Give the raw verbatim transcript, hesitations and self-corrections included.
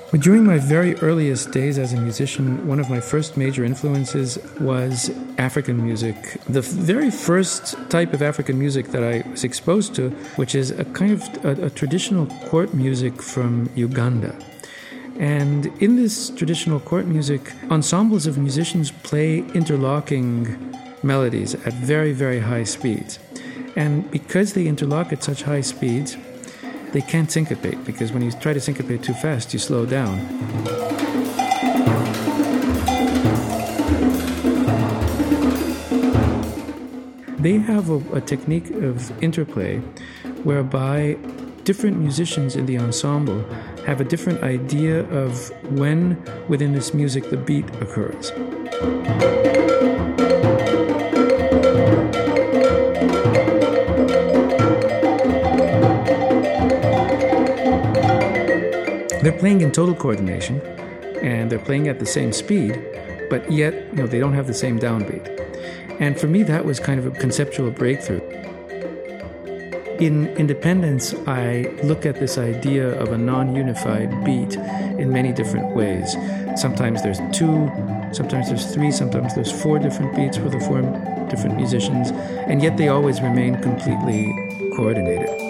But during my very earliest days as a musician, one of my first major influences was African music. The very first type of African music that I was exposed to, which is a kind of a, a traditional court music from Uganda. And in this traditional court music, ensembles of musicians play interlocking melodies at very, very high speeds. And because they interlock at such high speeds, they can't syncopate, because when you try to syncopate too fast, you slow down. They have a, a technique of interplay whereby different musicians in the ensemble have a different idea of when within this music the beat occurs. They're playing in total coordination, and they're playing at the same speed, but yet, you know, they don't have the same downbeat. And for me, that was kind of a conceptual breakthrough. In Independence, I look at this idea of a non-unified beat in many different ways. Sometimes there's two, sometimes there's three, sometimes there's four different beats for the four different musicians, and yet they always remain completely coordinated.